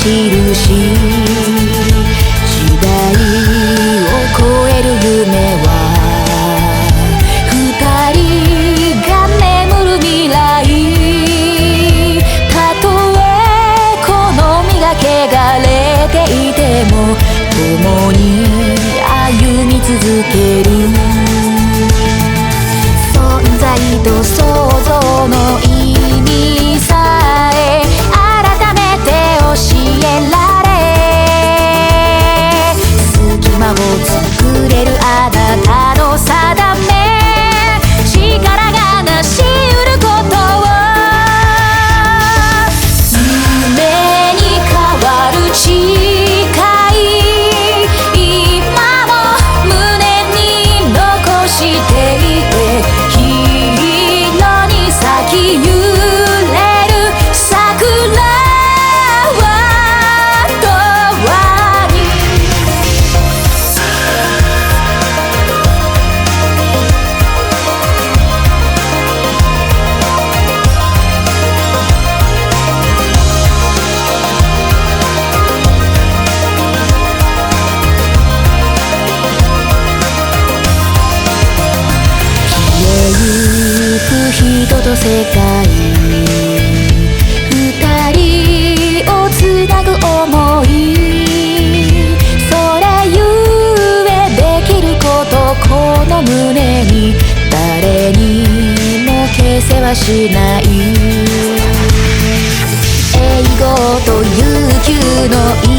印、時代を超える夢は二人が眠る未来、たとえこの身が汚れていても共に歩み続ける、存在と想像の意味さえ改めて教えられ、隙間を作れるあなたの定め、力がなし得ることを、夢に変わる誓い、今も胸に残していて、色に咲き揺れる桜は永遠に。人と世界、二人をつなぐ想い、それゆえできること、この胸に誰にも消せはしない、英語と悠久の